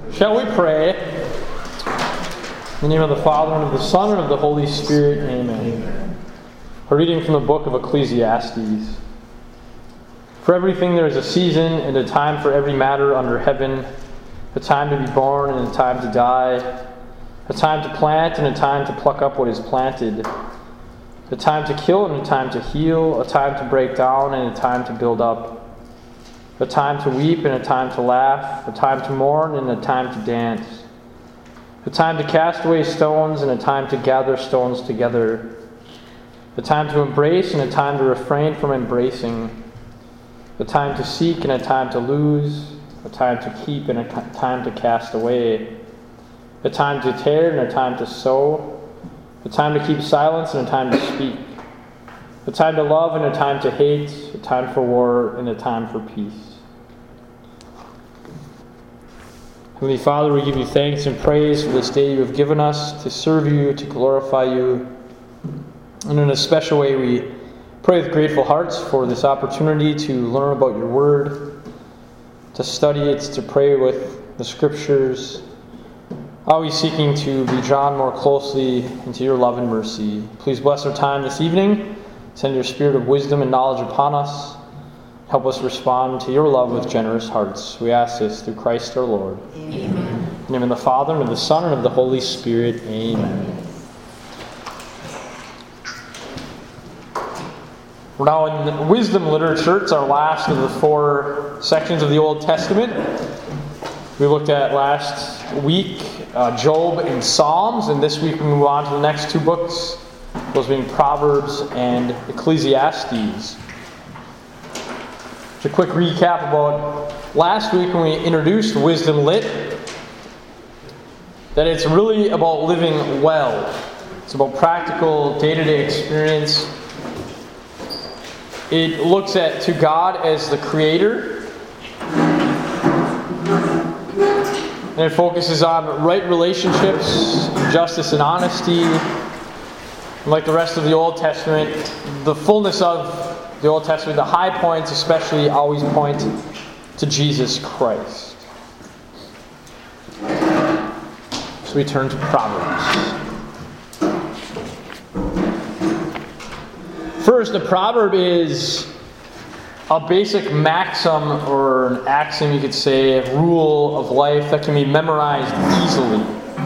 Shall we pray? In the name of the Father, and of the Son, and of the Holy Spirit, amen. A reading from the book of Ecclesiastes. For everything there is a season and a time for every matter under heaven, a time to be born and a time to die, a time to plant and a time to pluck up what is planted, a time to kill and a time to heal, a time to break down and a time to build up, a time to weep and a time to laugh, a time to mourn and a time to dance, a time to cast away stones and a time to gather stones together, a time to embrace and a time to refrain from embracing, a time to seek and a time to lose, a time to keep and a time to cast away, a time to tear and a time to sow, a time to keep silence and a time to speak, a time to love and a time to hate, a time for war and a time for peace. Heavenly Father, we give you thanks and praise for this day you have given us to serve you, to glorify you. And in a special way, we pray with grateful hearts for this opportunity to learn about your word, to study it, to pray with the scriptures, always seeking to be drawn more closely into your love and mercy. Please bless our time this evening. Send your spirit of wisdom and knowledge upon us. Help us respond to your love with generous hearts. We ask this through Christ our Lord. Amen. In the name of the Father, and of the Son, and of the Holy Spirit. Amen. We're now in the wisdom literature. It's our last of the 4 sections of the Old Testament. We looked at last week Job and Psalms, and this week we move on to the next 2 books, those being Proverbs and Ecclesiastes. A quick recap about last week when we introduced Wisdom Lit, that it's really about living well. It's about practical day-to-day experience. It looks to God as the creator, and it focuses on right relationships, justice and honesty. And like the rest of the Old Testament, the fullness of the Old Testament, the high points especially, always point to Jesus Christ. So we turn to Proverbs. First, a proverb is a basic maxim or an axiom, you could say, a rule of life that can be memorized easily.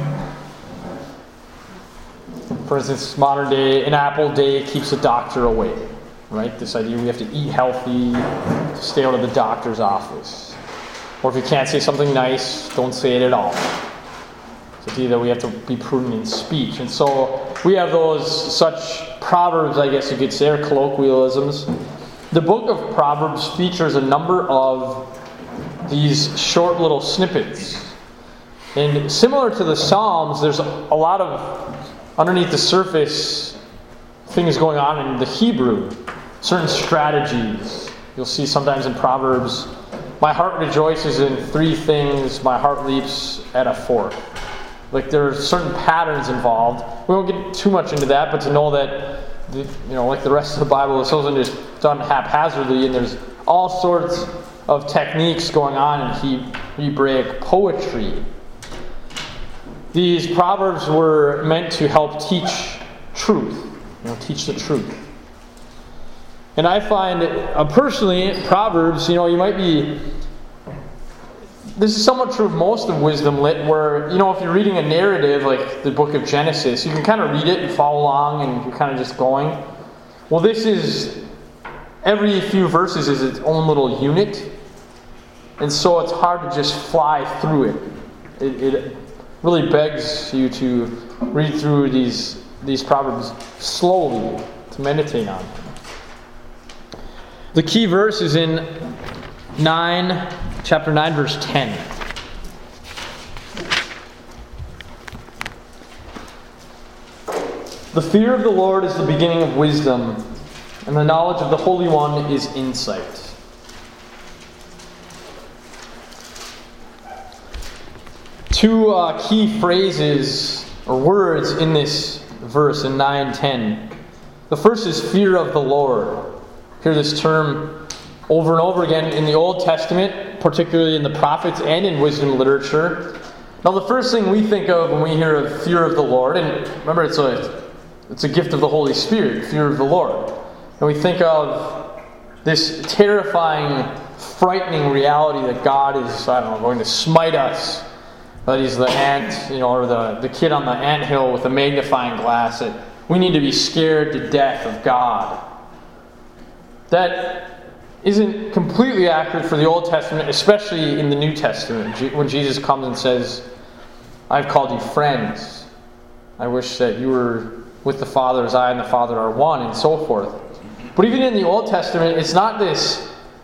For instance, modern day, an apple a day keeps a doctor away. Right? This idea we have to eat healthy, to stay out of the doctor's office. Or if you can't say something nice, don't say it at all. It's the idea that we have to be prudent in speech. And so we have those such proverbs, I guess you could say, or colloquialisms. The book of Proverbs features a number of these short little snippets. And similar to the Psalms, there's a lot of, underneath the surface, things going on in the Hebrew. Certain strategies. You'll see sometimes in Proverbs, my heart rejoices in 3 things, my heart leaps at a 4th. Like there are certain patterns involved. We won't get too much into that, but to know that, like the rest of the Bible, this wasn't just done haphazardly, and there's all sorts of techniques going on in Hebraic poetry. These Proverbs were meant to help teach truth, teach the truth. And I find, personally, Proverbs, you might be... This is somewhat true of most of Wisdom Lit, where, if you're reading a narrative like the book of Genesis, you can kind of read it and follow along and you're kind of just going. Well, this is... Every few verses is its own little unit. And so it's hard to just fly through it. It really begs you to read through these Proverbs slowly, to meditate on them. The key verse is in chapter 9, verse 10. The fear of the Lord is the beginning of wisdom, and the knowledge of the Holy One is insight. Two key phrases or words in this verse in 9:10. The first is fear of the Lord. Hear this term over and over again in the Old Testament. particularly in the prophets and in wisdom literature. Now, the first thing we think of when we hear of fear of the Lord, and remember, it's a gift of the Holy Spirit, fear of the Lord. And we think of this terrifying, frightening reality that God is, going to smite us. That He's the ant, or the kid on the anthill with a magnifying glass. That we need to be scared to death of God. That isn't completely accurate for the Old Testament, especially in the New Testament, when Jesus comes and says, I've called you friends. I wish that you were with the Father as I and the Father are one, and so forth. But even in the Old Testament, it's not this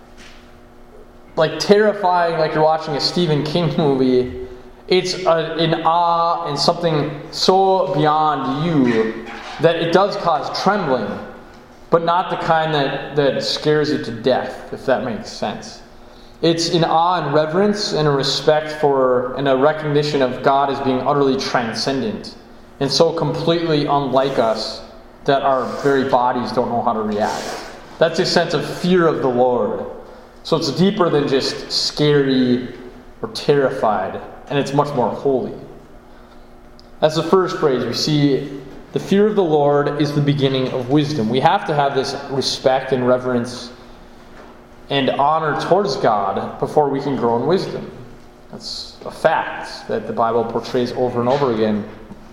terrifying, like you're watching a Stephen King movie. It's an awe and something so beyond you that it does cause trembling, but not the kind that scares you to death, if that makes sense. It's an awe and reverence and a respect for and a recognition of God as being utterly transcendent and so completely unlike us that our very bodies don't know how to react. That's a sense of fear of the Lord. So it's deeper than just scary or terrified, and it's much more holy. That's the first phrase. We see the fear of the Lord is the beginning of wisdom. We have to have this respect and reverence and honor towards God before we can grow in wisdom. That's a fact that the Bible portrays over and over again.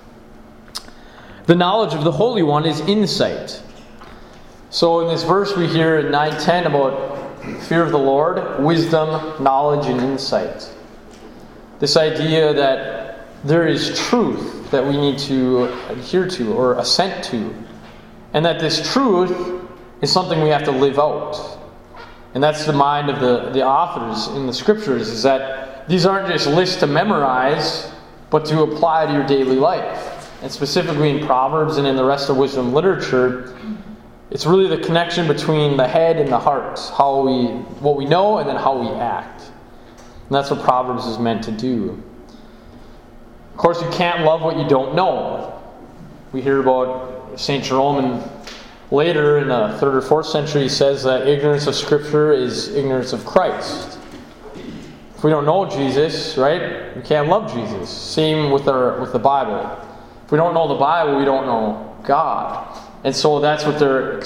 The knowledge of the Holy One is insight. So in this verse we hear in 9:10 about fear of the Lord, wisdom, knowledge, and insight. This idea that there is truth that we need to adhere to or assent to. And that this truth is something we have to live out. And that's the mind of the authors in the Scriptures, is that these aren't just lists to memorize, but to apply to your daily life. And specifically in Proverbs and in the rest of wisdom literature, it's really the connection between the head and the heart, what we know and then how we act. And that's what Proverbs is meant to do. Of course, you can't love what you don't know. We hear about St. Jerome, and later in the 3rd or 4th century, he says that ignorance of Scripture is ignorance of Christ. If we don't know Jesus, right, we can't love Jesus. Same with the Bible. If we don't know the Bible, we don't know God. And so that's what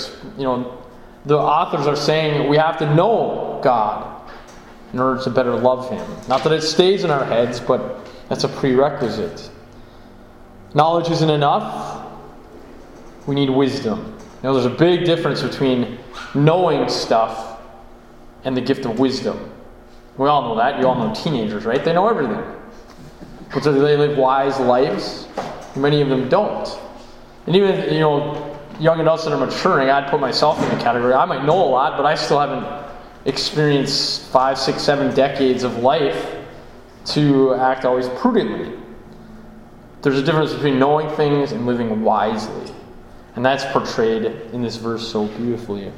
the authors are saying, we have to know God in order to better love Him. Not that it stays in our heads, but that's a prerequisite. Knowledge isn't enough. We need wisdom. There's a big difference between knowing stuff and the gift of wisdom. We all know that. You all know teenagers, right? They know everything. But do they live wise lives? Many of them don't. And even, young adults that are maturing, I'd put myself in the category. I might know a lot, but I still haven't experienced 5, 6, 7 decades of life to act always prudently. There's a difference between knowing things and living wisely. And that's portrayed in this verse so beautifully.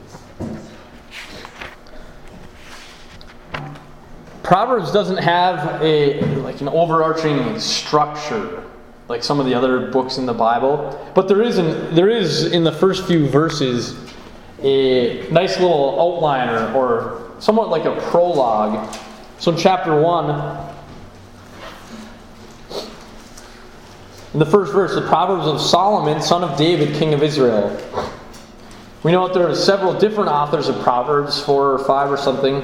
Proverbs doesn't have an overarching structure like some of the other books in the Bible, but there is in the first few verses a nice little outliner or somewhat like a prologue. So in chapter 1, in the first verse, the Proverbs of Solomon, son of David, king of Israel. We know that there are several different authors of Proverbs, 4 or 5 or something.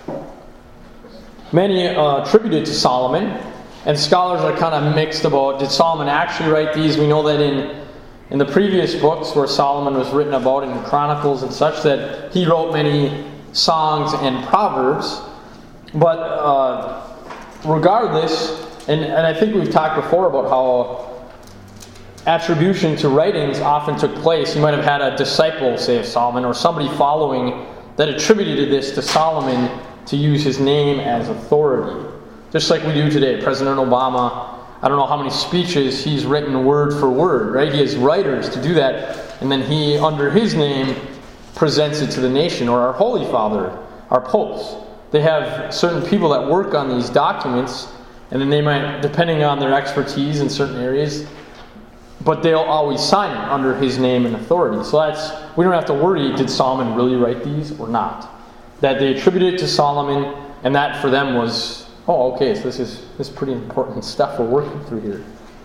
Many attributed to Solomon, and scholars are kind of mixed about, did Solomon actually write these? We know that in the previous books where Solomon was written about in Chronicles and such, that he wrote many songs and proverbs. But regardless, and I think we've talked before about how attribution to writings often took place. You might have had a disciple, say, of Solomon, or somebody following that attributed this to Solomon to use his name as authority. Just like we do today. President Obama, I don't know how many speeches he's written word for word, right? He has writers to do that, and then he, under his name, presents it to the nation. Or our Holy Father, our popes. They have certain people that work on these documents, and then they might, depending on their expertise in certain areas, but they'll always sign it under his name and authority. So we don't have to worry, did Solomon really write these or not? That they attribute it to Solomon, And that for them was, oh, okay, so this is pretty important stuff we're working through here.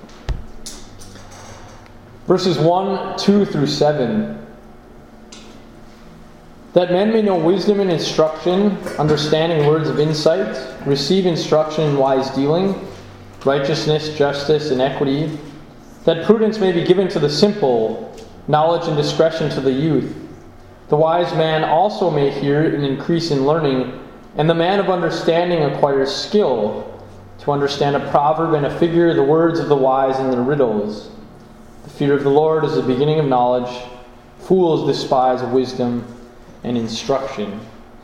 Verses 1, 2 through 7. That men may know wisdom and instruction, understanding words of insight, receive instruction in wise dealing, righteousness, justice, and equity, that prudence may be given to the simple, knowledge and discretion to the youth. The wise man also may hear and increase in learning, and the man of understanding acquires skill, to understand a proverb and a figure, the words of the wise and their riddles. The fear of the Lord is the beginning of knowledge. Fools despise wisdom and instruction.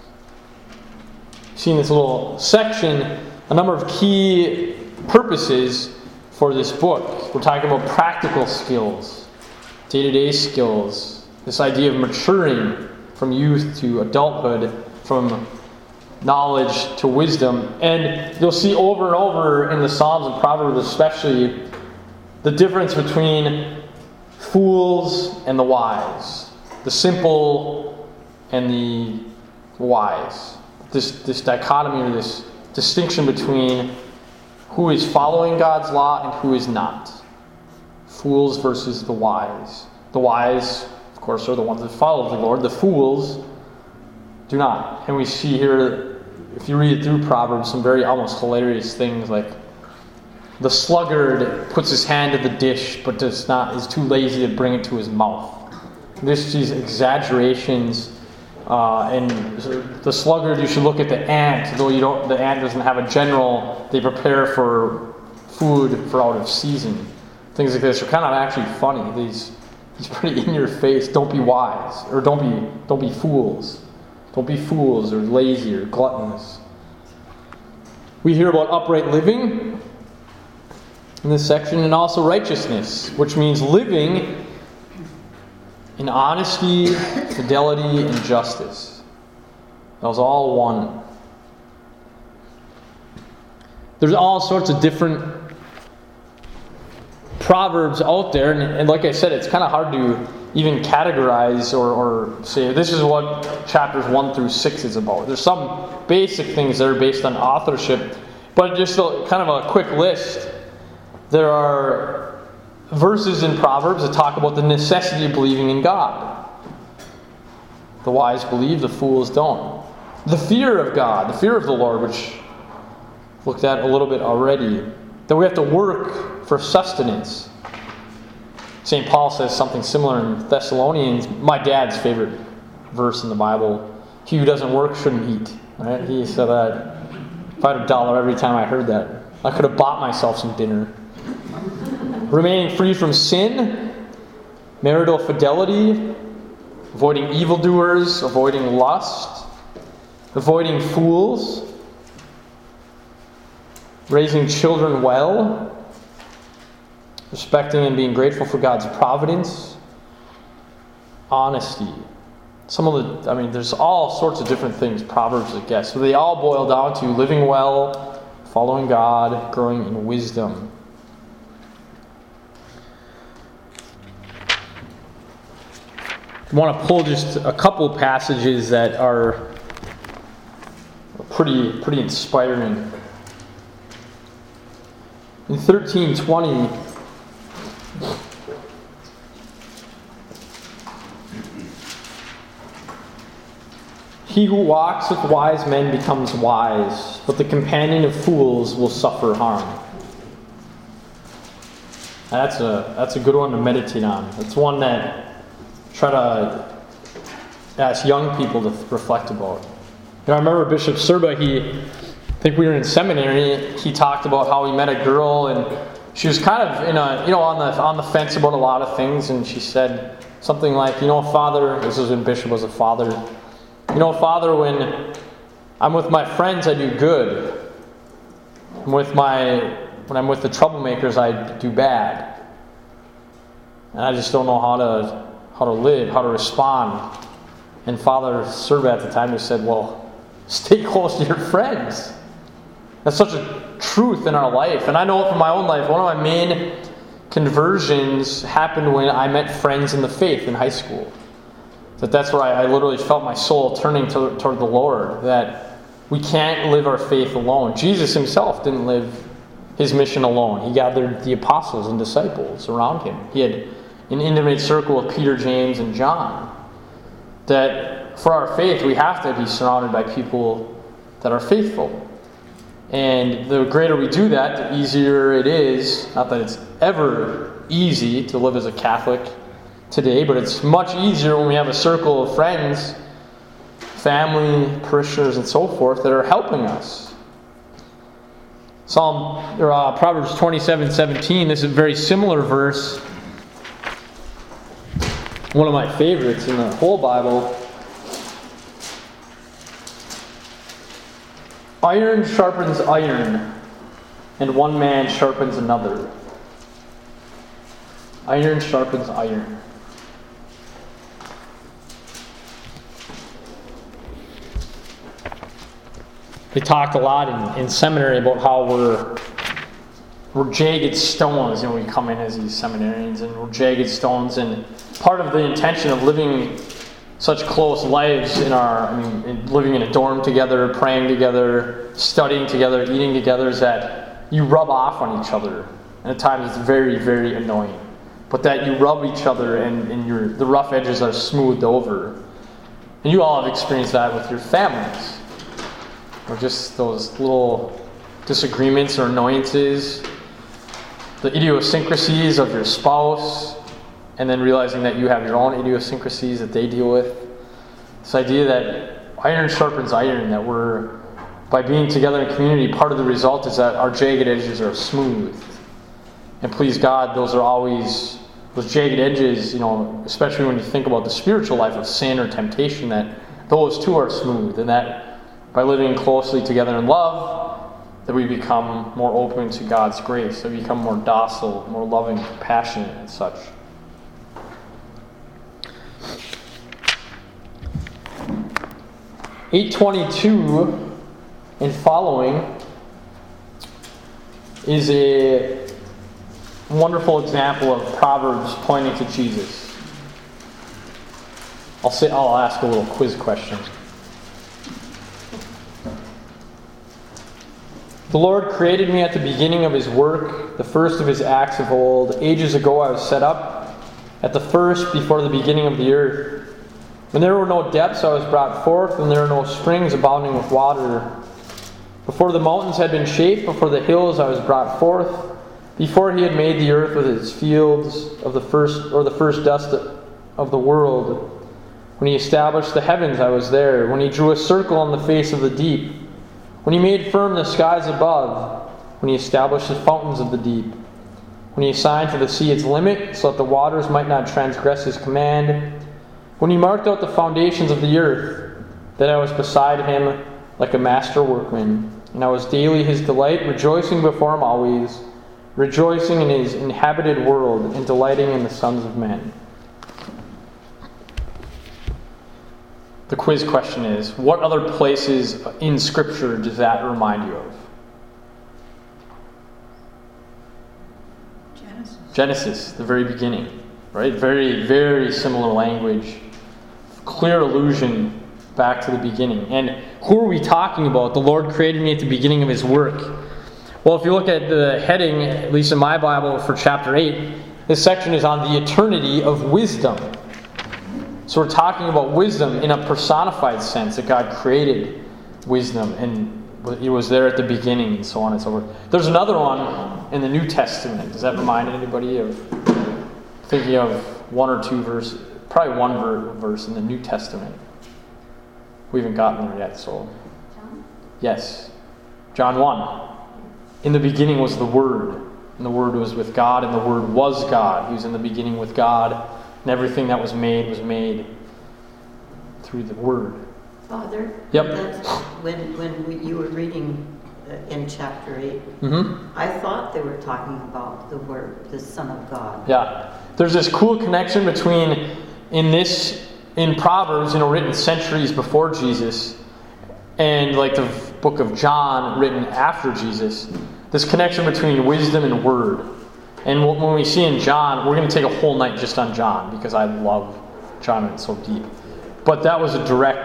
See in this little section a number of key purposes for this book. We're talking about practical skills, day-to-day skills, this idea of maturing from youth to adulthood, from knowledge to wisdom. And you'll see over and over in the Psalms and Proverbs especially the difference between fools and the wise, the simple and the wise. This dichotomy, or this distinction between who is following God's law and who is not. Fools versus the wise. The wise, of course, are the ones that follow the Lord. The fools do not. And we see here, if you read through Proverbs, some very almost hilarious things like the sluggard puts his hand to the dish but is too lazy to bring it to his mouth. These exaggerations. And the sluggard, you should look at the ant, though the ant doesn't have a general, they prepare for food for out of season. Things like this are kind of actually funny. These pretty in your face. Don't be wise, or don't be fools. Don't be fools or lazy or gluttonous. We hear about upright living in this section, and also righteousness, which means living in honesty, fidelity, and justice. That was all one. There's all sorts of different proverbs out there, and like I said, it's kind of hard to even categorize or say this is what chapters 1 through 6 is about. There's some basic things that are based on authorship, but just kind of a quick list. There are verses in Proverbs that talk about the necessity of believing in God. The wise believe, the fools don't. The fear of God, the fear of the Lord, which we looked at a little bit already. That we have to work for sustenance. St. Paul says something similar in Thessalonians. My dad's favorite verse in the Bible. He who doesn't work shouldn't eat. Right? He said that. If I had $1 every time I heard that, I could have bought myself some dinner. Remaining free from sin, marital fidelity, avoiding evildoers, avoiding lust, avoiding fools, raising children well, respecting and being grateful for God's providence, honesty. There's all sorts of different things Proverbs I guess. So they all boil down to living well, following God, growing in wisdom. I want to pull just a couple passages that are pretty inspiring. In 13:20, he who walks with wise men becomes wise, but the companion of fools will suffer harm. That's a good one to meditate on. It's one that try to ask young people to reflect about. I remember Bishop Serba, I think we were in seminary, he talked about how he met a girl and she was kind of on the fence about a lot of things, and she said something like, Father, this is when Bishop was a father, Father, when I'm with my friends I do good. When I'm with the troublemakers I do bad. And I just don't know how to live, how to respond. And Father Serba at the time just said, well, stay close to your friends. That's such a truth in our life. And I know from my own life, one of my main conversions happened when I met friends in the faith in high school. That's where I literally felt my soul turning toward the Lord. That We can't live our faith alone. Jesus himself didn't live his mission alone. He gathered the apostles and disciples around him. He had an intimate circle of Peter, James, and John. That for our faith, we have to be surrounded by people that are faithful. And the greater we do that, the easier it is. Not that it's ever easy to live as a Catholic today, but it's much easier when we have a circle of friends, family, parishioners, and so forth that are helping us. Proverbs 27:17. This is a very similar verse. One of my favorites in the whole Bible. Iron sharpens iron, and one man sharpens another. Iron sharpens iron. They talked a lot in seminary about how we're jagged stones. We come in as these seminarians, and we're jagged stones. And part of the intention of living such close lives living in a dorm together, praying together, studying together, eating together, is that you rub off on each other. And at times it's very, very annoying. But that you rub each other and the rough edges are smoothed over. And you all have experienced that with your families. Or just those little disagreements or annoyances, the idiosyncrasies of your spouse, and then realizing that you have your own idiosyncrasies that they deal with. This idea that iron sharpens iron, that we're, by being together in community, part of the result is that our jagged edges are smooth. And please God, those jagged edges, especially when you think about the spiritual life of sin or temptation, that those too are smooth, and that by living closely together in love, that we become more open to God's grace, that we become more docile, more loving, compassionate, and such. (822) and following is a wonderful example of Proverbs pointing to Jesus. I'll ask a little quiz question. The Lord created me at the beginning of his work, the first of his acts of old. Ages ago I was set up, at the first, before the beginning of the earth. When there were no depths I was brought forth, and there were no springs abounding with water. Before the mountains had been shaped, before the hills I was brought forth. Before he had made the earth with its fields of the first dust of the world. When he established the heavens I was there. When he drew a circle on the face of the deep. When he made firm the skies above, when he established the fountains of the deep, when he assigned to the sea its limit, so that the waters might not transgress his command, when he marked out the foundations of the earth, then I was beside him like a master workman, and I was daily his delight, rejoicing before him always, rejoicing in his inhabited world, and delighting in the sons of men. The quiz question is, what other places in Scripture does that remind you of? Genesis, the very beginning, right? Very, very similar language. Clear allusion back to the beginning. And who are we talking about? The Lord created me at the beginning of his work. Well, if you look at the heading, at least in my Bible for chapter 8, this section is on the eternity of wisdom. So we're talking about wisdom in a personified sense, that God created wisdom and it was there at the beginning and so on and so forth. There's another one in the New Testament. Does that remind anybody of thinking of one or two verses? Probably one verse in the New Testament. We haven't gotten there yet, so. John? Yes. John 1. In the beginning was the Word, and the Word was with God, and the Word was God. He was in the beginning with God. And everything that was made through the Word. Father, yep. That's when you were reading in chapter 8, I thought they were talking about the Word, the Son of God. Yeah. There's this cool connection between, in Proverbs, written centuries before Jesus, and like the book of John, written after Jesus. This connection between wisdom and Word. And when we see in John, we're going to take a whole night just on John, because I love John and it's so deep. But that was a direct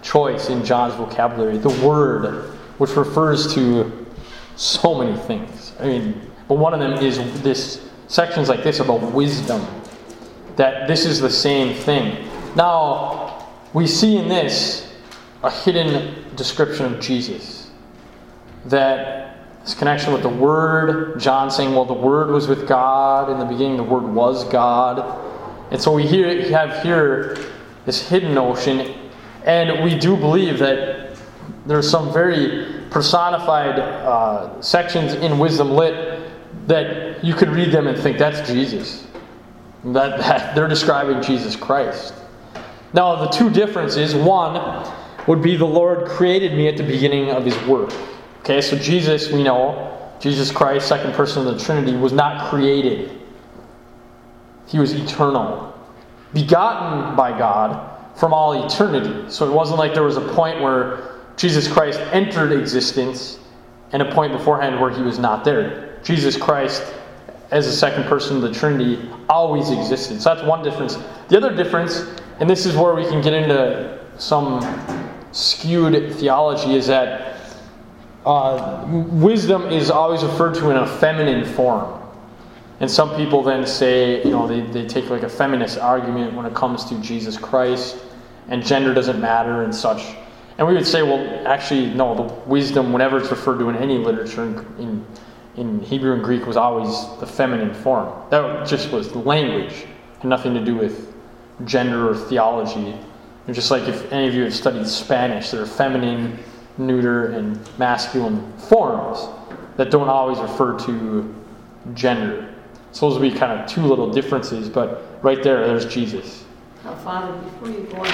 choice in John's vocabulary. The word, which refers to so many things. I mean, but one of them is this sections like this about wisdom. That this is the same thing. Now, we see in this a hidden description of Jesus. That this connection with the Word, John saying, well, the Word was with God. In the beginning, the Word was God. And so we have here this hidden notion. And we do believe that there's some very personified sections in Wisdom Lit that you could read them and think, that's Jesus. That they're describing Jesus Christ. Now, the two differences, one would be the Lord created me at the beginning of His work. Okay, so Jesus, we know, Jesus Christ, second person of the Trinity, was not created. He was eternal. Begotten by God from all eternity. So it wasn't like there was a point where Jesus Christ entered existence and a point beforehand where He was not there. Jesus Christ, as the second person of the Trinity, always existed. So that's one difference. The other difference, and this is where we can get into some skewed theology, is that wisdom is always referred to in a feminine form. And some people then say, they take like a feminist argument when it comes to Jesus Christ, and gender doesn't matter and such. And we would say, well, actually, no, the wisdom, whenever it's referred to in any literature in Hebrew and Greek, was always the feminine form. That just was the language. Had nothing to do with gender or theology. And just like if any of you have studied Spanish, there are feminine, neuter, and masculine forms that don't always refer to gender. So those would be kind of two little differences, but right there's Jesus. Now, Father, before you go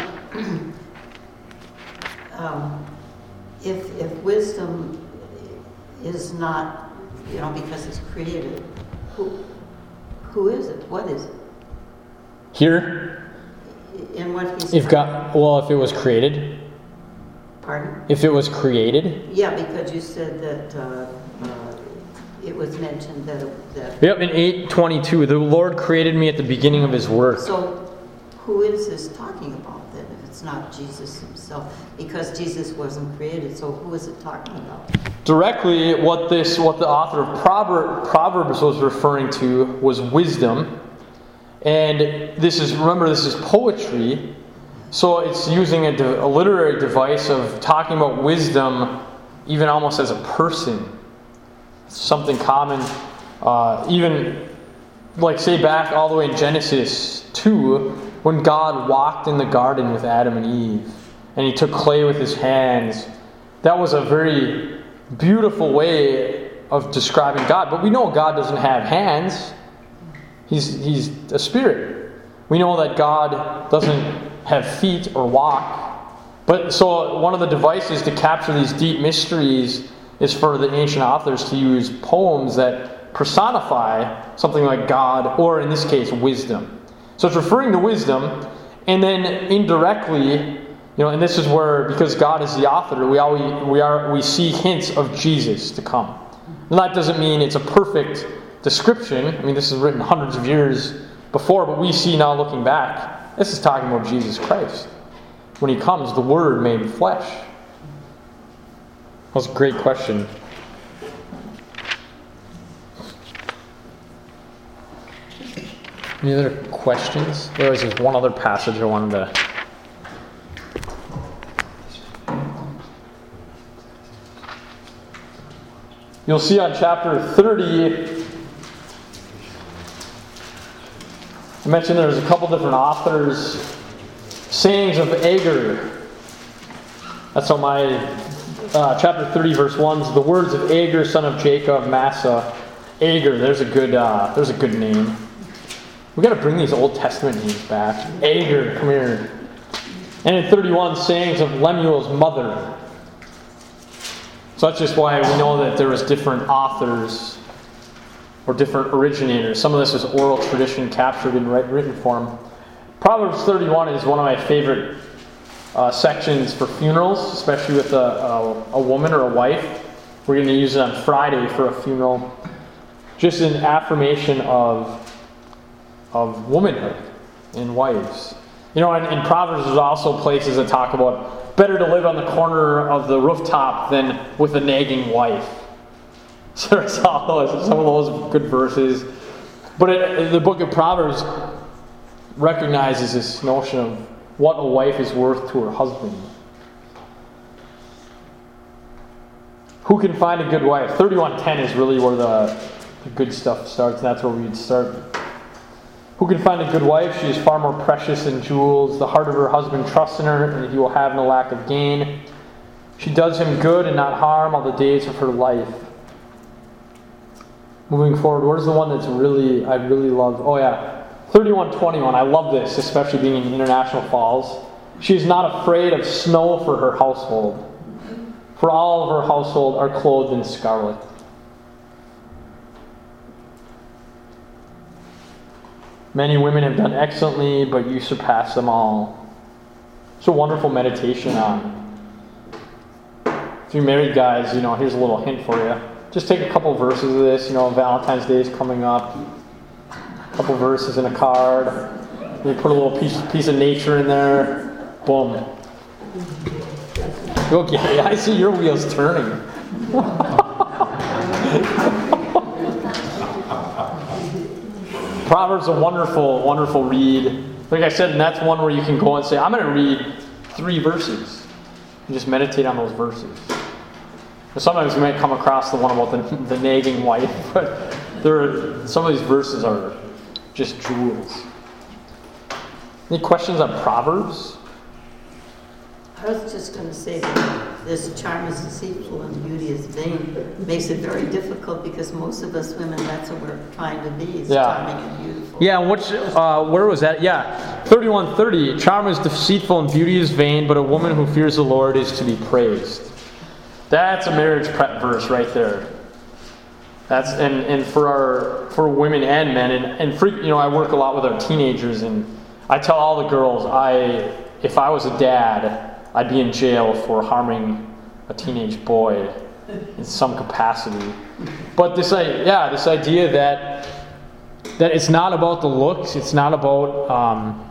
on, if wisdom is not, because it's created, who is it? What is it? Here? In what he's if it was created. Pardon? If it was created? Yeah, because you said that it was mentioned that. Yep, in 8:22, the Lord created me at the beginning of His work. So, who is this talking about then? If it's not Jesus Himself, because Jesus wasn't created. So, who is it talking about? Directly, what the author of Proverbs was referring to was wisdom, and this is poetry. So it's using a literary device of talking about wisdom, even almost as a person. Something common, even like say back all the way in Genesis 2, when God walked in the garden with Adam and Eve, and He took clay with His hands. That was a very beautiful way of describing God. But we know God doesn't have hands. He's a spirit. We know that God doesn't have feet or walk. But so one of the devices to capture these deep mysteries is for the ancient authors to use poems that personify something like God, or in this case, wisdom. So it's referring to wisdom, and then indirectly, and this is where, because God is the author, we see hints of Jesus to come. And that doesn't mean it's a perfect description. I mean, this is written hundreds of years before, but we see now looking back, this is talking about Jesus Christ. When He comes, the Word made flesh. That was a great question. Any other questions? There was just one other passage I wanted to... You'll see on chapter 30, I mentioned there's a couple different authors. Sayings of Agur. That's on my chapter 30, verse 1. The words of Agur, son of Jacob, Massa. Agur, there's a good name. We got to bring these Old Testament names back. Agur, come here. And in 31, sayings of Lemuel's mother. So that's just why we know that there was different authors or different originators. Some of this is oral tradition captured in written form. Proverbs 31 is one of my favorite sections for funerals, especially with a woman or a wife. We're going to use it on Friday for a funeral. Just an affirmation of womanhood in wives. In Proverbs there's also places that talk about better to live on the corner of the rooftop than with a nagging wife. So there's some of those good verses. But the book of Proverbs recognizes this notion of what a wife is worth to her husband. Who can find a good wife? 31:10 is really where the good stuff starts, and that's where we'd start. Who can find a good wife? She is far more precious than jewels. The heart of her husband trusts in her, and he will have no lack of gain. She does him good and not harm all the days of her life. Moving forward, where's the one I really love? Oh yeah, 31:21. I love this, especially being in International Falls. She is not afraid of snow for her household, for all of her household are clothed in scarlet. Many women have done excellently, but you surpass them all. It's a wonderful meditation on. If you're married guys, here's a little hint for you. Just take a couple verses of this. Valentine's Day is coming up. A couple verses in a card. You put a little piece of nature in there. Boom. Okay, I see your wheels turning. Proverbs is a wonderful, wonderful read. Like I said, and that's one where you can go and say, I'm going to read 3 verses. And just meditate on those verses. Sometimes you might come across the one about the nagging wife, but some of these verses are just jewels. Any questions on Proverbs? I was just going to say that this charm is deceitful and beauty is vain. Makes it very difficult because most of us women, that's what we're trying to be, is charming and beautiful. Yeah, where was that? Yeah, 31:30. Charm is deceitful and beauty is vain, but a woman who fears the Lord is to be praised. That's a marriage prep verse right there. That's and for women and men and I work a lot with our teenagers, and I tell all the girls if I was a dad, I'd be in jail for harming a teenage boy in some capacity. But this idea that it's not about the looks, it's not about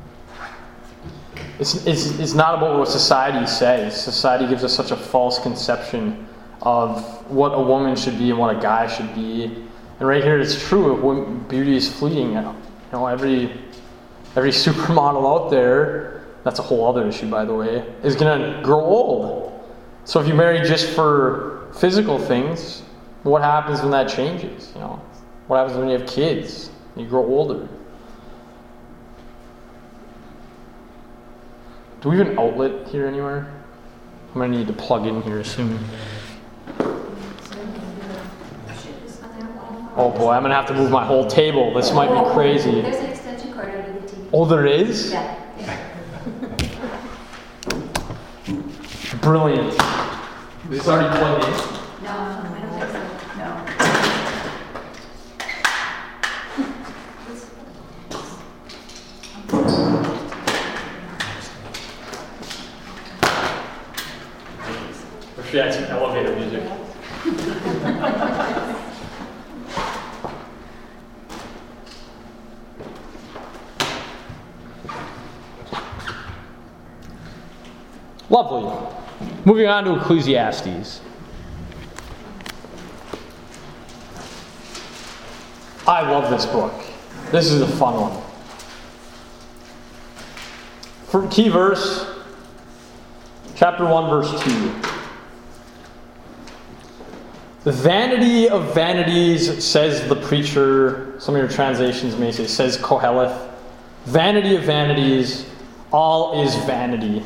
it's not about what society says. Society gives us such a false conception of what a woman should be and what a guy should be. And right here, it's true. Beauty is fleeting. Every supermodel out there, that's a whole other issue, by the way, is going to grow old. So if you marry just for physical things, what happens when that changes? What happens when you have kids? You grow older. Do we have an outlet here anywhere? I'm going to need to plug in here soon. Oh boy, I'm going to have to move my whole table. This might be crazy. There's an extension cord under the TV. Oh, there is? Yeah. Brilliant. Is this already plugged in? No, I don't think so. No. She had some elevator music. Lovely. Moving on to Ecclesiastes. I love this book. This is a fun one. For key verse, chapter 1, verse 2. The vanity of vanities, says the preacher. Some of your translations may say, says Koheleth. Vanity of vanities, all is vanity.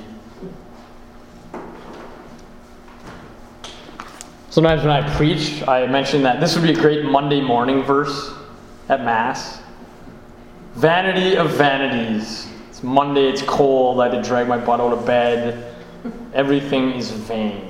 Sometimes when I preach, I mention that this would be a great Monday morning verse at Mass. Vanity of vanities. It's Monday, it's cold, I had to drag my butt out of bed. Everything is vain.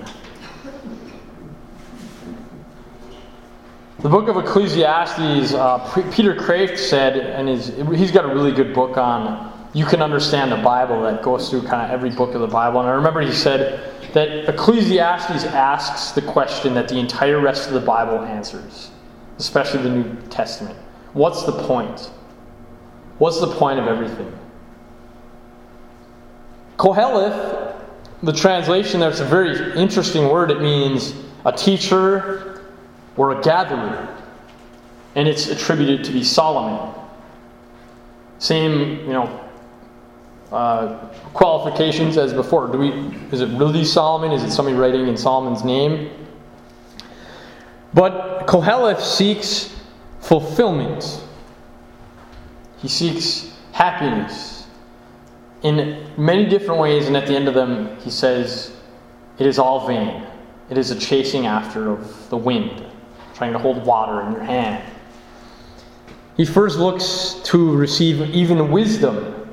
The book of Ecclesiastes, Peter Kraft said, and he's got a really good book on you can understand the Bible that goes through kind of every book of the Bible. And I remember he said that Ecclesiastes asks the question that the entire rest of the Bible answers, especially the New Testament. What's the point? What's the point of everything? Koheleth the translation there, it's a very interesting word. It means a teacher or a gatherer. And it's attributed to be Solomon. Same, qualifications as before. Is it really Solomon? Is it somebody writing in Solomon's name? But Koheleth seeks fulfillment. He seeks happiness in many different ways, and at the end of them, he says, it is all vain. It is a chasing after of the wind, trying to hold water in your hand. He first looks to receive even wisdom.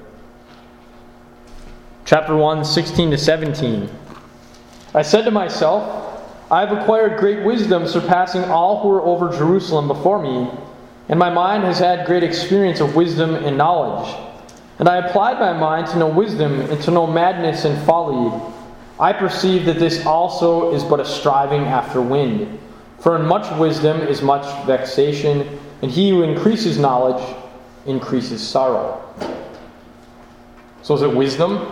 Chapter 1, 16 to 17. I said to myself, I have acquired great wisdom, surpassing all who were over Jerusalem before me, and my mind has had great experience of wisdom and knowledge. And I applied my mind to know wisdom and to know madness and folly. I perceive that this also is but a striving after wind. For in much wisdom is much vexation, and he who increases knowledge increases sorrow. So is it wisdom?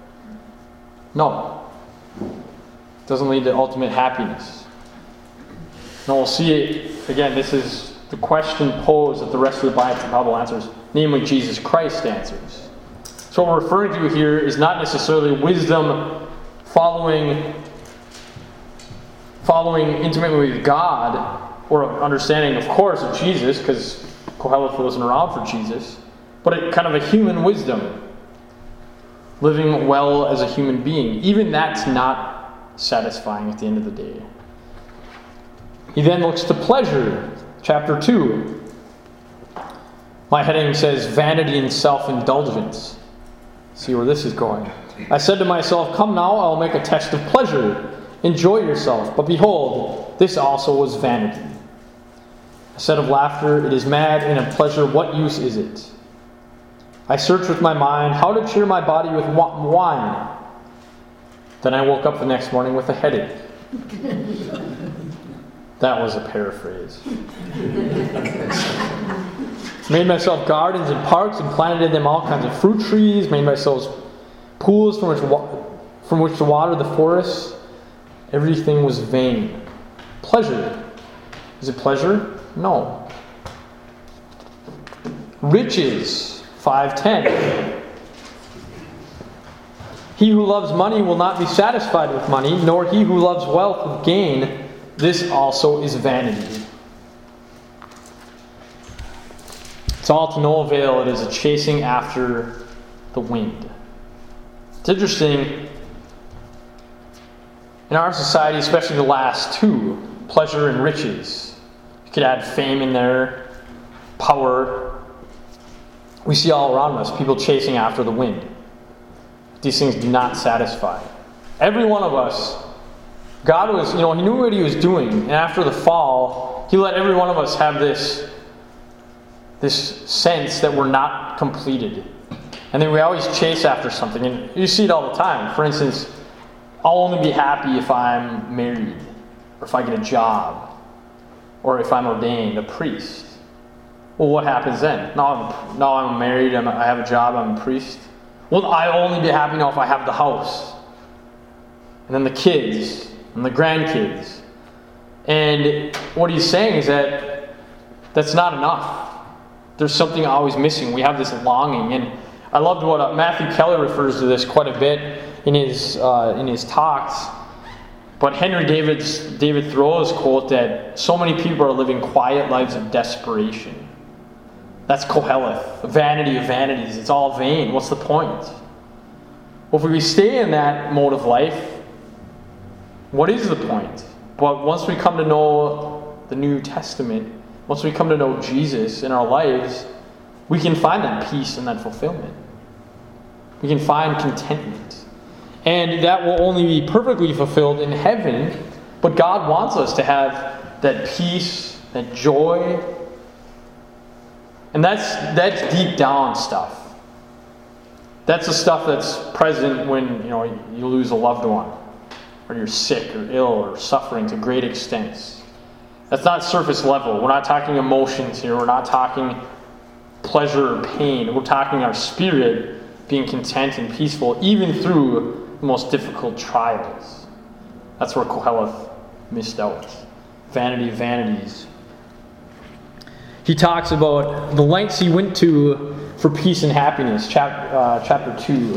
No. It doesn't lead to ultimate happiness. Now we'll see it again. This is the question posed that the rest of the Bible answers, namely Jesus Christ answers. So what we're referring to here is not necessarily wisdom following intimately with God, or understanding, of course, of Jesus, because Koheleth wasn't around for Jesus, but kind of a human wisdom, living well as a human being. Even that's not satisfying at the end of the day. He then looks to pleasure. Chapter 2. My heading says, vanity and self-indulgence. See where this is going. I said to myself, come now, I will make a test of pleasure. Enjoy yourself. But behold, this also was vanity. I said of laughter, it is mad, and of pleasure, what use is it? I searched with my mind how to cheer my body with wine. Then I woke up the next morning with a headache. That was a paraphrase. Made myself gardens and parks and planted in them all kinds of fruit trees. Made myself pools from which to water the forests. Everything was vain. Pleasure. Is it pleasure? No. Riches. 5:10. He who loves money will not be satisfied with money, nor he who loves wealth with gain. This also is vanity. It's all to no avail. It is a chasing after the wind. It's interesting. In our society, especially the last two, pleasure and riches. You could add fame in there, power. We see all around us people chasing after the wind. These things do not satisfy. Every one of us, God was, He knew what He was doing. And after the fall, He let every one of us have this sense that we're not completed. And then we always chase after something. And you see it all the time. For instance, I'll only be happy if I'm married, or if I get a job, or if I'm ordained a priest. Well, what happens then? Now I'm married, I have a job, I'm a priest. Well, I'll only be happy now if I have the house. And then the kids, and the grandkids. And what he's saying is that that's not enough. There's something always missing. We have this longing. And I loved what Matthew Keller refers to this quite a bit in his talks. But Henry David Thoreau's quote that so many people are living quiet lives of desperation. That's Koheleth, vanity of vanities. It's all vain. What's the point? Well, if we stay in that mode of life, what is the point? But once we come to know the New Testament, once we come to know Jesus in our lives, we can find that peace and that fulfillment. We can find contentment. And that will only be perfectly fulfilled in heaven, but God wants us to have that peace, that joy. And that's deep down stuff. That's the stuff that's present when you lose a loved one, or you're sick or ill or suffering to great extents. That's not surface level. We're not talking emotions here. We're not talking pleasure or pain. We're talking our spirit being content and peaceful even through the most difficult trials. That's where Koheleth missed out. Vanity of vanities. He talks about the lengths he went to for peace and happiness, chapter 2.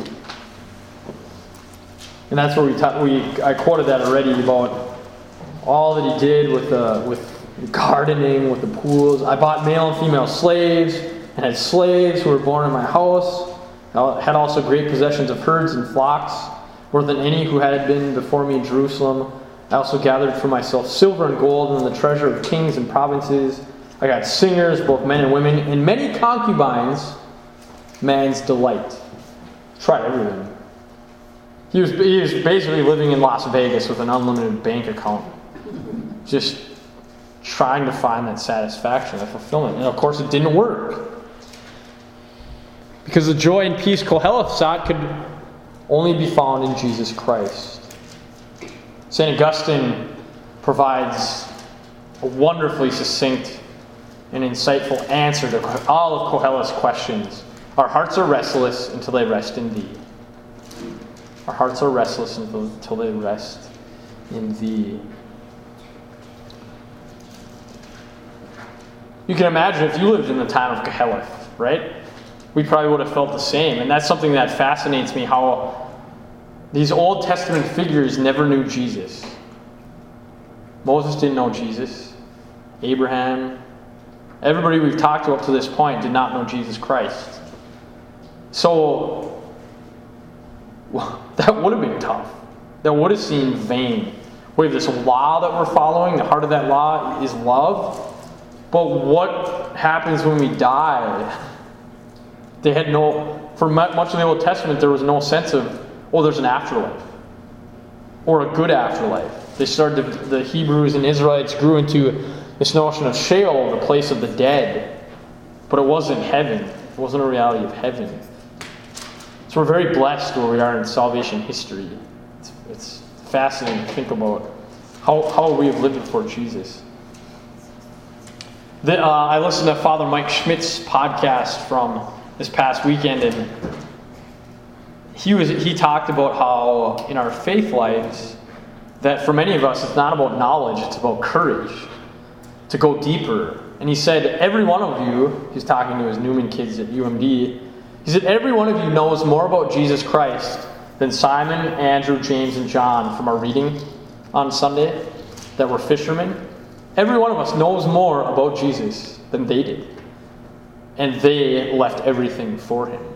And that's where I quoted that already about all that he did with gardening, with the pools. I bought male and female slaves and had slaves who were born in my house. I had also great possessions of herds and flocks, more than any who had been before me in Jerusalem. I also gathered for myself silver and gold and the treasure of kings and provinces. I got singers, both men and women, and many concubines, man's delight. Tried everything. He was basically living in Las Vegas with an unlimited bank account. Just trying to find that satisfaction, that fulfillment. And of course it didn't work. Because the joy and peace Koheleth sought could only be found in Jesus Christ. St. Augustine provides a wonderfully succinct and insightful answer to all of Koheleth's questions. Our hearts are restless until they rest in Thee. Our hearts are restless until they rest in Thee. You can imagine if you lived in the time of Koheleth, right? We probably would have felt the same. And that's something that fascinates me, how these Old Testament figures never knew Jesus. Moses didn't know Jesus. Abraham, everybody we've talked to up to this point did not know Jesus Christ. So, that would have been tough. That would have seemed vain. We have this law that we're following. The heart of that law is love. But what happens when we die? They had for much of the Old Testament, there was no sense of, there's an afterlife. Or a good afterlife. The Hebrews and Israelites grew into this notion of Sheol, the place of the dead. But it wasn't heaven. It wasn't a reality of heaven. So we're very blessed where we are in salvation history. It's fascinating to think about how we have lived before Jesus. I listened to Father Mike Schmidt's podcast from this past weekend, and he talked about how in our faith lives that for many of us it's not about knowledge, it's about courage to go deeper. And he said every one of you, he's talking to his Newman kids at UMD, he said every one of you knows more about Jesus Christ than Simon, Andrew, James, and John from our reading on Sunday that were fishermen. Every one of us knows more about Jesus than they did. And they left everything for him.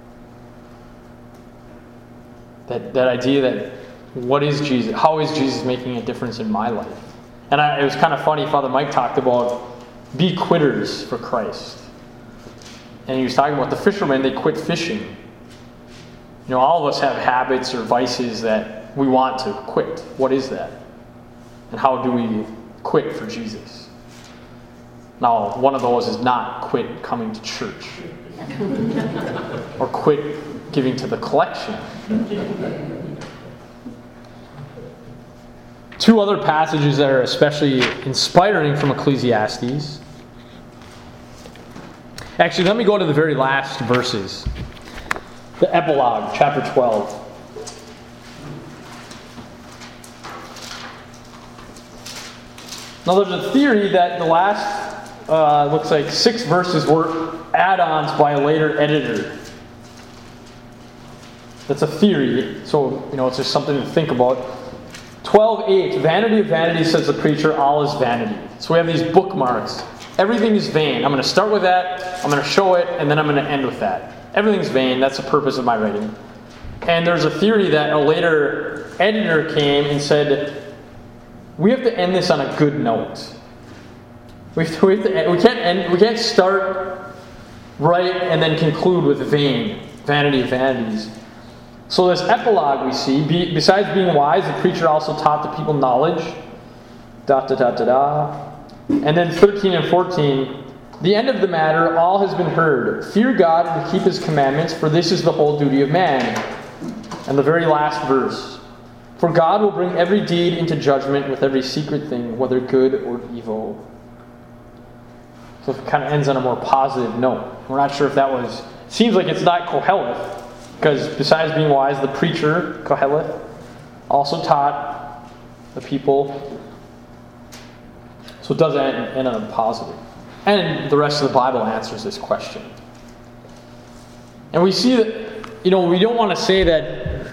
That idea that what is Jesus? How is Jesus making a difference in my life? And it was kind of funny, Father Mike talked about be quitters for Christ. And he was talking about the fishermen, they quit fishing. All of us have habits or vices that we want to quit. What is that? And how do we quit for Jesus? Now, one of those is not quit coming to church. Or quit giving to the collection. Two other passages that are especially inspiring from Ecclesiastes. Actually, let me go to the very last verses. The epilogue, chapter 12. Now, there's a theory that the last, looks like 6 verses were add-ons by a later editor. That's a theory, so, it's just something to think about. 12:8, vanity of vanities, says the preacher, all is vanity. So we have these bookmarks. Everything is vain. I'm going to start with that, I'm going to show it, and then I'm going to end with that. Everything's vain. That's the purpose of my writing. And there's a theory that a later editor came and said, we have to end this on a good note. We can't start right and then conclude with vain, vanity of vanities. So this epilogue we see, besides being wise, the preacher also taught the people knowledge. And then 13 and 14, the end of the matter, all has been heard. Fear God and keep his commandments, for this is the whole duty of man. And the very last verse, for God will bring every deed into judgment with every secret thing, whether good or evil. So it kind of ends on a more positive note. We're not sure if that was, seems like it's not Koheleth, Because besides being wise, the preacher, Koheleth, also taught the people. So it does end on a positive. And the rest of the Bible answers this question. And we see that, we don't want to say that.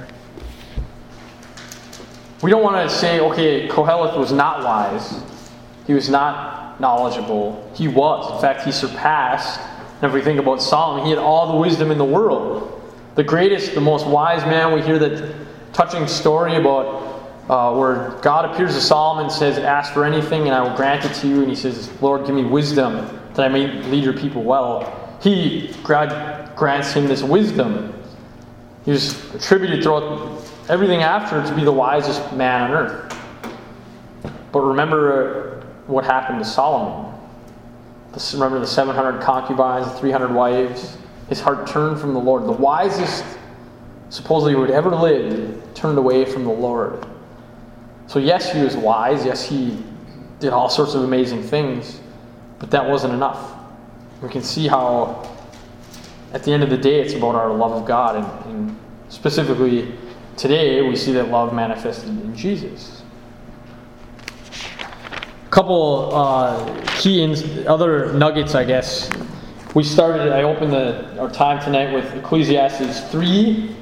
We don't want to say, okay, Koheleth was not wise. He was not knowledgeable. He was. In fact, he surpassed. And if we think about Solomon, he had all the wisdom in the world. The greatest, the most wise man. We hear that touching story about where God appears to Solomon and says, ask for anything and I will grant it to you. And he says, Lord, give me wisdom that I may lead your people well. God grants him this wisdom. He was attributed throughout everything after to be the wisest man on earth. But remember what happened to Solomon. Remember the 700 concubines, the 300 wives. His heart turned from the Lord. The wisest, supposedly, who had ever lived, turned away from the Lord. So yes, he was wise. Yes, he did all sorts of amazing things. But that wasn't enough. We can see how, at the end of the day, it's about our love of God. And specifically, today, we see that love manifested in Jesus. A couple key other nuggets, I guess. I opened our time tonight with Ecclesiastes 3.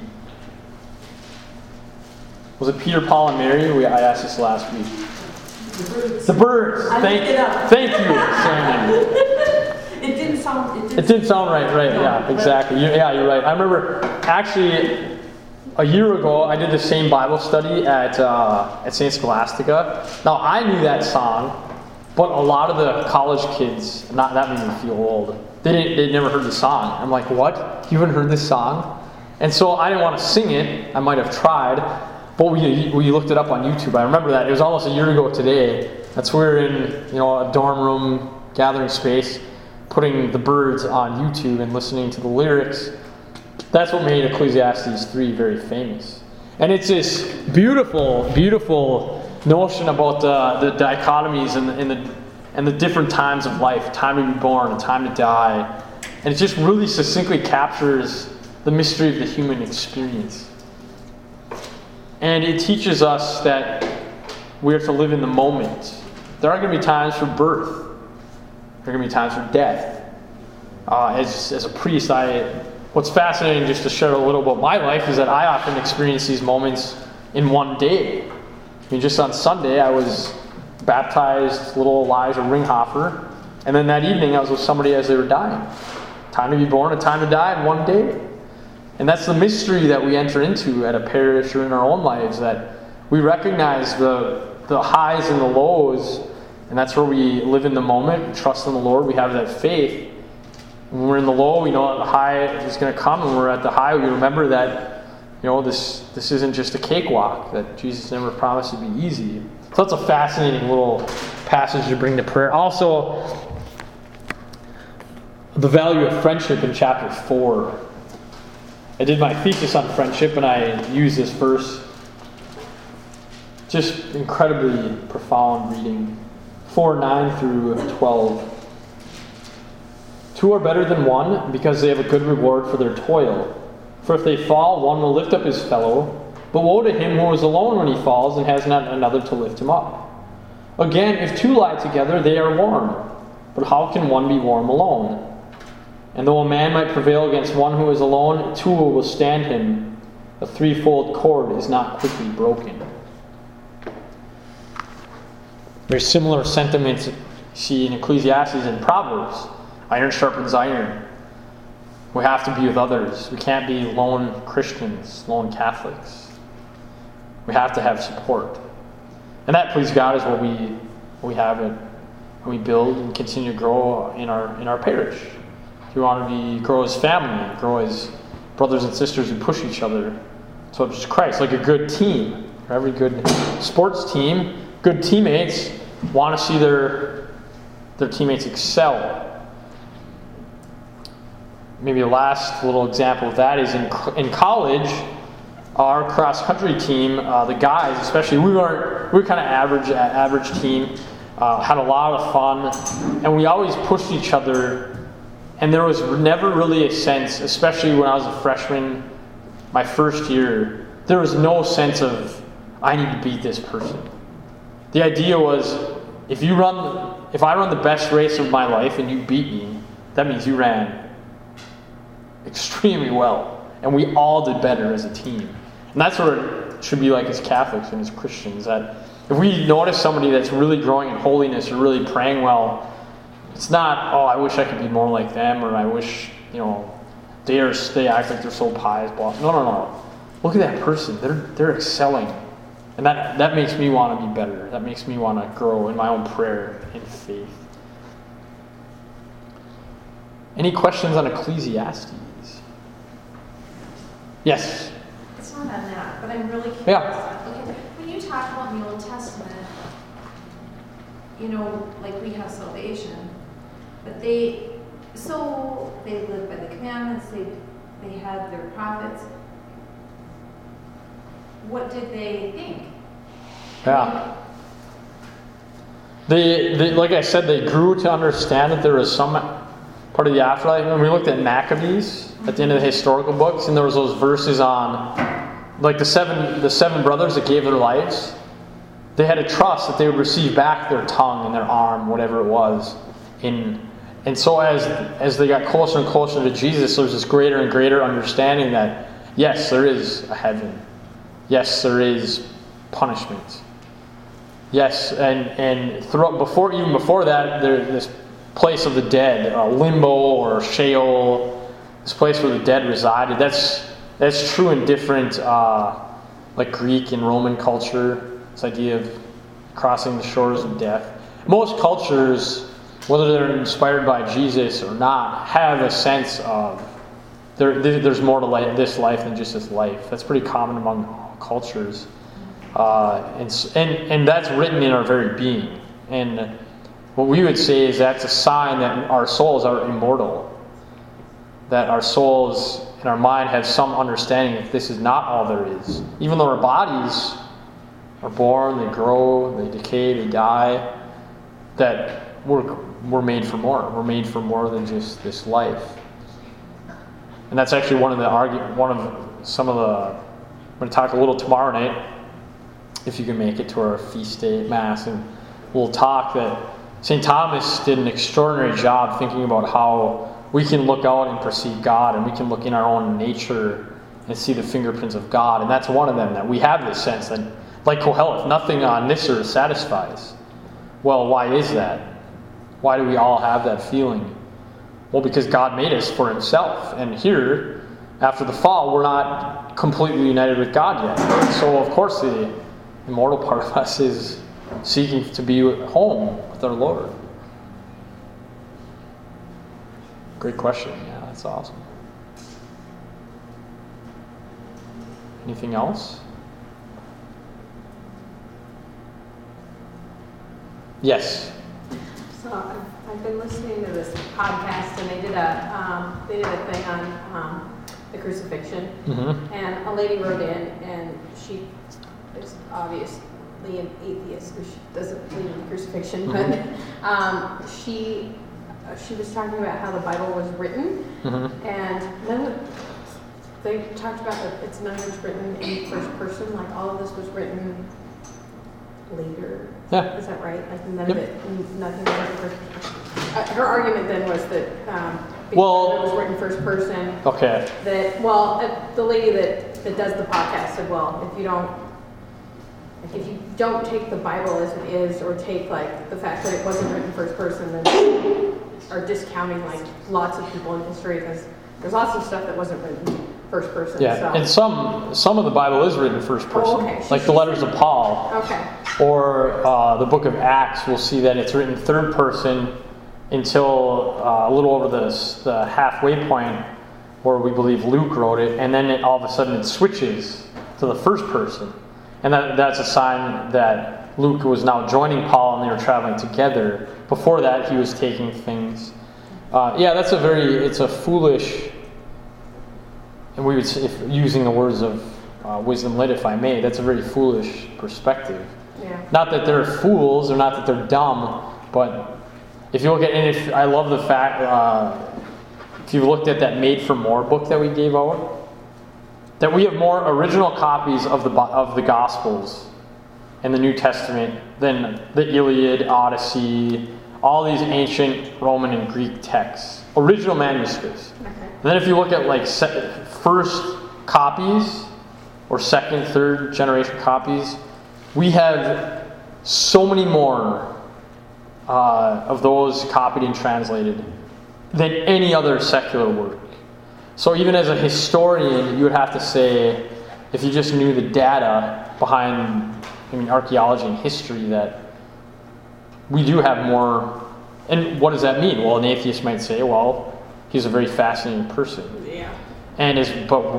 Was it Peter, Paul, and Mary? I asked this last week. The birds. Thank you, Shannon. It didn't sound. It didn't sound right. Right? Yeah, exactly. Yeah, you're right. I remember actually a year ago I did the same Bible study at St. Scholastica. Now I knew that song, but a lot of the college kids, not that made me feel old. They'd never heard the song. I'm like, what? You haven't heard this song? And so I didn't want to sing it. I might have tried, but we looked it up on YouTube. I remember that. It was almost a year ago today. We were in a dorm room gathering space, putting the birds on YouTube and listening to the lyrics. That's what made Ecclesiastes 3 very famous. And it's this beautiful, beautiful notion about the dichotomies and the different times of life, time to be born and time to die. And it just really succinctly captures the mystery of the human experience. And it teaches us that we are to live in the moment. There are going to be times for birth. There are going to be times for death. As a priest, what's fascinating, just to share a little about my life, is that I often experience these moments in one day. Just on Sunday, I was baptized little Elijah Ringhofer, and then that evening I was with somebody as they were dying. Time to be born, a time to die in one day. And that's the mystery that we enter into at a parish or in our own lives, that we recognize the highs and the lows, and that's where we live in the moment, we trust in the Lord, we have that faith. When we're in the low, we know that the high is going to come, and when we're at the high, we remember that this isn't just a cakewalk, that Jesus never promised to be easy. So that's a fascinating little passage to bring to prayer. Also, the value of friendship in chapter 4. I did my thesis on friendship, and I used this verse. Just incredibly profound reading. 4:9 through 12. Two are better than one, because they have a good reward for their toil. For if they fall, one will lift up his fellow. But woe to him who is alone when he falls and has not another to lift him up. Again, if two lie together, they are warm. But how can one be warm alone? And though a man might prevail against one who is alone, two will withstand him. A threefold cord is not quickly broken. Very similar sentiments you see in Ecclesiastes and Proverbs. Iron sharpens iron. We have to be with others. We can't be lone Christians, lone Catholics. We have to have support. And that, please God, is what we have it when we build and continue to grow in our parish. We want to grow as family, grow as brothers and sisters who push each other towards Christ, like a good team. Every good sports team, good teammates want to see their teammates excel. Maybe the last little example of that is in college, our cross-country team, the guys especially, we were kind of average team, had a lot of fun, and we always pushed each other, and there was never really a sense, especially when I was a freshman, my first year, there was no sense of, I need to beat this person. The idea was, if I run the best race of my life and you beat me, that means you ran extremely well. And we all did better as a team. And that's what it should be like as Catholics and as Christians, that if we notice somebody that's really growing in holiness or really praying well, it's not, oh, I wish I could be more like them, or I wish, they act like they're so pious. No. Look at that person. They're excelling. And that makes me want to be better. That makes me want to grow in my own prayer and faith. Any questions on Ecclesiastes? Yes? It's not on that, but I'm really curious. Yeah. Okay, when you talk about the Old Testament, like we have salvation, but they lived by the commandments, they had their prophets. What did they think? Yeah. They like I said, they grew to understand that there was some part of the afterlife. And we looked at Maccabees at the end of the historical books, and there was those verses on, like the seven brothers that gave their lives. They had to trust that they would receive back their tongue and their arm, whatever it was. And so as they got closer and closer to Jesus, there was this greater and greater understanding that, yes, there is a heaven. Yes, there is punishment. Yes, and even before that, there's this place of the dead, limbo or Sheol, this place where the dead resided. That's true in different, like Greek and Roman culture. This idea of crossing the shores of death. Most cultures, whether they're inspired by Jesus or not, have a sense of there's more to this life than just this life. That's pretty common among all cultures, and that's written in our very being. And what we would say is that's a sign that our souls are immortal, that our souls and our mind have some understanding that this is not all there is. Even though our bodies are born, they grow, they decay, they die, that we're made for more. We're made for more than just this life. And that's actually I'm going to talk a little tomorrow night, if you can make it to our feast day Mass, and we'll talk that St. Thomas did an extraordinary job thinking about how we can look out and perceive God, and we can look in our own nature and see the fingerprints of God. And that's one of them, that we have this sense that, like Koheleth, nothing on this earth satisfies. Well, why is that? Why do we all have that feeling? Well, because God made us for himself. And here, after the fall, we're not completely united with God yet. So, of course, the immortal part of us is seeking to be at home with our Lord. Great question. Yeah, that's awesome. Anything else? Yes. So I've been listening to this podcast, and they did a thing on the crucifixion, Mm-hmm. and a lady wrote in, and she is obviously an atheist, which doesn't believe in the crucifixion, but she was talking about how the Bible was written, and they talked about that none of it's written in first person, like all of this was written later. Yeah. Is that right? Like none of it, nothing was written first person. Her argument then was that because it was written first person. Okay. That the lady that does the podcast said, well, if you don't take the Bible as it is, or take like the fact that it wasn't written first person, then you are discounting like lots of people in history, because there's lots of stuff that wasn't written first person. Yeah, so. and some of the Bible is written first person, like the letters of Paul. Okay. Or the book of Acts, we'll see that it's written third person until a little over the halfway point where we believe Luke wrote it, and then all of a sudden it switches to the first person. And that's a sign that Luke was now joining Paul and they were traveling together. Before that, he was taking things. It's a foolish, and we would say, if using the words of Wisdom Lit, if I may, that's a very foolish perspective. Yeah. Not that they're fools, or not that they're dumb, but if you look at, and I love the fact, if you've looked at that Made for More book that we gave out, that we have more original copies of the Gospels in the New Testament than the Iliad, Odyssey, all these ancient Roman and Greek texts, original manuscripts. Okay. And then if you look at like first copies or second, third generation copies, we have so many more of those copied and translated than any other secular work. So even as a historian, you would have to say, if you just knew the data behind archaeology and history, that we do have more. And what does that mean? Well, an atheist might say, well, he's a very fascinating person. Yeah. And that's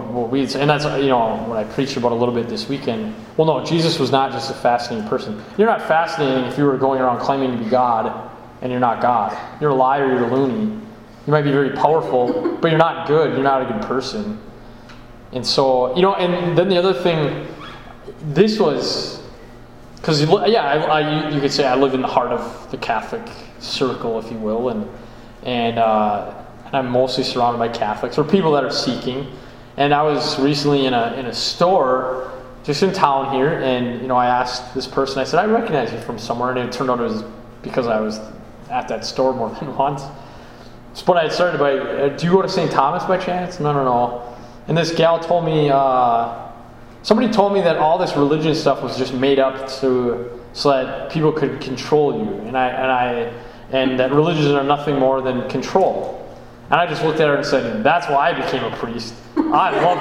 what I preached about a little bit this weekend. Well, no, Jesus was not just a fascinating person. You're not fascinating if you were going around claiming to be God and you're not God. You're a liar, you're a loony. You might be very powerful, but you're not good. You're not a good person. And so, and then the other thing, this was, because, you could say I live in the heart of the Catholic circle, if you will, and I'm mostly surrounded by Catholics or people that are seeking. And I was recently in a store just in town here, and I asked this person, I said, I recognize you from somewhere, and it turned out it was because I was at that store more than once. But I started by, do you go to St. Thomas by chance? No. And this gal told me, somebody told me that all this religion stuff was just made up so that people could control you, and that religions are nothing more than control. And I just looked at her and said, that's why I became a priest. I love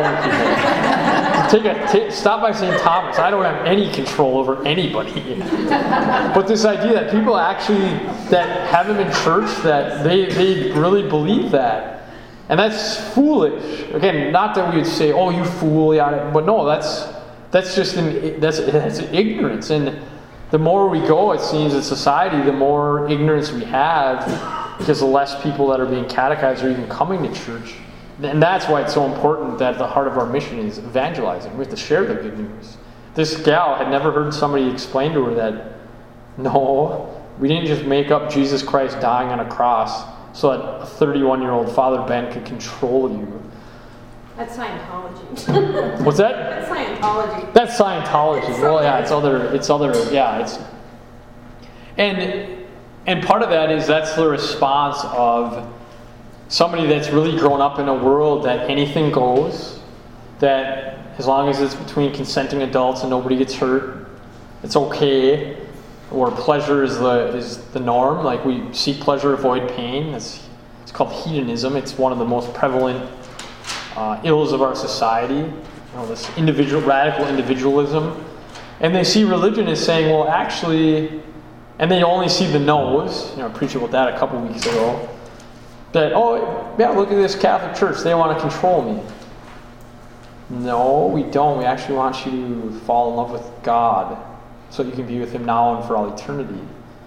controlling people. Stop by St. Thomas. I don't have any control over anybody. But this idea that people actually that have them in church, that they really believe that. And that's foolish. Again, not that we would say, oh, you fool, yeah, but no, that's just that's ignorance. And the more we go, it seems, in society, the more ignorance we have, because the less people that are being catechized are even coming to church. And that's why it's so important that the heart of our mission is evangelizing. We have to share the good news. This gal had never heard somebody explain to her that, no, we didn't just make up Jesus Christ dying on a cross so that a 31-year-old Father Ben could control you. That's Scientology. What's that? That's Scientology. That's Scientology. Well, yeah, it's other. And part of that is that's the response of somebody that's really grown up in a world that anything goes, that as long as it's between consenting adults and nobody gets hurt, it's okay, or pleasure is the norm. Like, we seek pleasure, avoid pain. It's called hedonism. It's one of the most prevalent ills of our society. This radical individualism. And they see religion as saying, well, actually, and they only see the no's. I preached about that a couple weeks ago. That, oh, yeah, look at this Catholic Church. They want to control me. No, we don't. We actually want you to fall in love with God so you can be with Him now and for all eternity.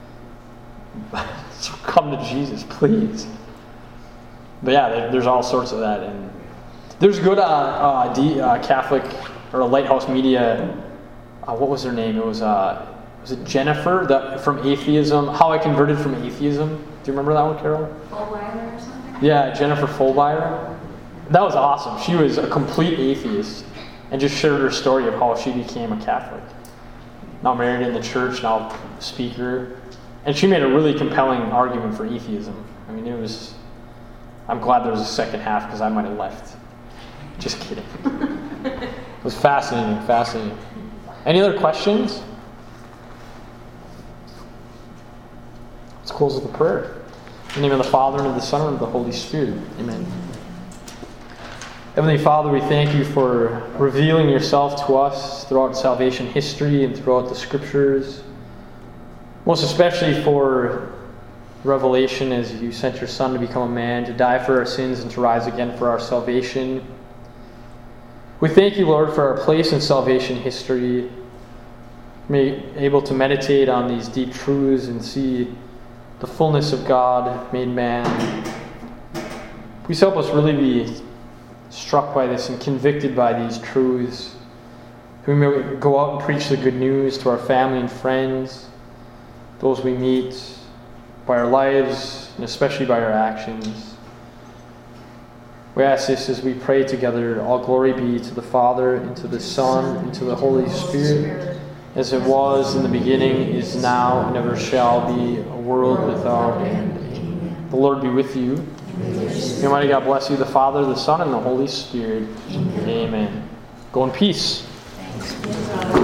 So come to Jesus, please. But yeah, there's all sorts of that. And there's good Catholic or Lighthouse Media. What was her name? It was it Jennifer from Atheism? How I Converted from Atheism. Do you remember that one, Carol? Fulbright or something? Yeah, Jennifer Fulbright. That was awesome. She was a complete atheist and just shared her story of how she became a Catholic. Now married in the church, now speaker. And she made a really compelling argument for atheism. I'm glad there was a second half because I might have left. Just kidding. It was fascinating. Any other questions? Let's close with a prayer. In the name of the Father, and of the Son, and of the Holy Spirit. Amen. Heavenly Father, we thank you for revealing yourself to us throughout salvation history and throughout the Scriptures. Most especially for revelation as you sent your Son to become a man, to die for our sins and to rise again for our salvation. We thank you, Lord, for our place in salvation history. May be able to meditate on these deep truths and see the fullness of God made man. Please help us really be struck by this and convicted by these truths. We may go out and preach the good news to our family and friends, those we meet, by our lives, and especially by our actions. We ask this as we pray together. All glory be to the Father, and to the Son, and to the Holy Spirit, as it was in the beginning, is now, and ever shall be, a world without end. Amen. The Lord be with you. May Almighty God bless you, the Father, the Son, and the Holy Spirit. Amen. Go in peace. Thanks.